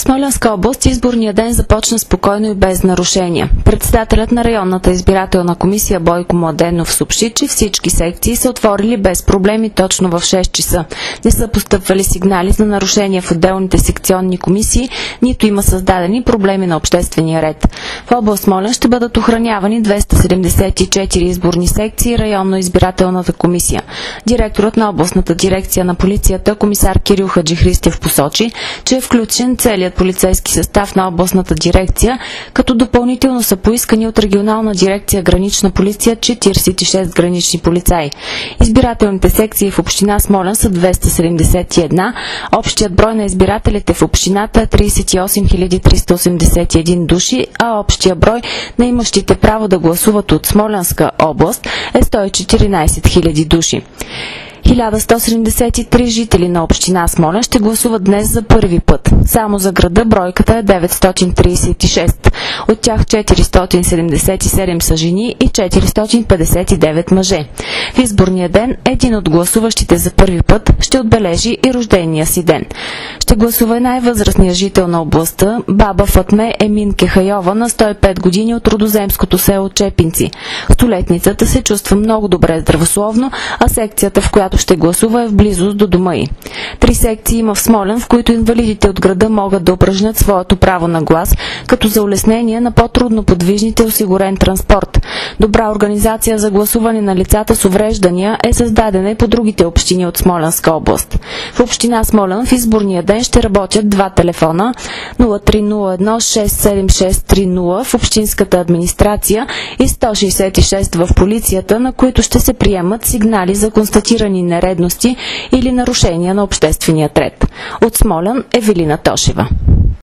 Смолянска област изборният ден започна спокойно и без нарушения. Председателят на районната избирателна комисия Бойко Младенов съобщи, че всички секции са отворили без проблеми точно в 6 часа. Не са постъпвали сигнали за нарушения в отделните секционни комисии, нито има създадени проблеми на обществения ред. В област Смолян ще бъдат охранявани 274 изборни секции районно избирателната комисия. Директорът на областната дирекция на полицията, комисар Кирил Хаджихристев, посочи, че е включен целият полицейски състав на областната дирекция, като допълнително са поискани от регионална дирекция Гранична полиция 46 гранични полицаи. Избирателните секции в община Смолян са 271, общият брой на избирателите в общината е 38 381 души, а общия брой на имащите право да гласуват от Смолянска област е 114 000 души. 1173 жители на община Смолян ще гласуват днес за първи път. Само за града бройката е 936. От тях 477 са жени и 459 мъже. В изборния ден един от гласуващите за първи път ще отбележи и рождения си ден. Ще гласува най-възрастният жител на областта, баба Фатме Емин Кехайова на 105 години от родоземското село Чепинци. Столетницата се чувства много добре здравословно, а секцията, в която ще гласува, е в близост до дома й. 3 секции има в Смолян, в които инвалидите от града могат да упражнят своето право на глас, като за улеснение на по-трудно подвижните осигурен транспорт. Добра организация за гласуване на лицата с увреждания е създадена и по другите общини от Смолянска област. В община Смолян в изборния ден ще работят 2 телефона 0301 67630 в общинската администрация и 166 в полицията, на които ще се приемат сигнали за констатирани нередности или нарушения на обществения ред. От Смолян, Евелина Тошева.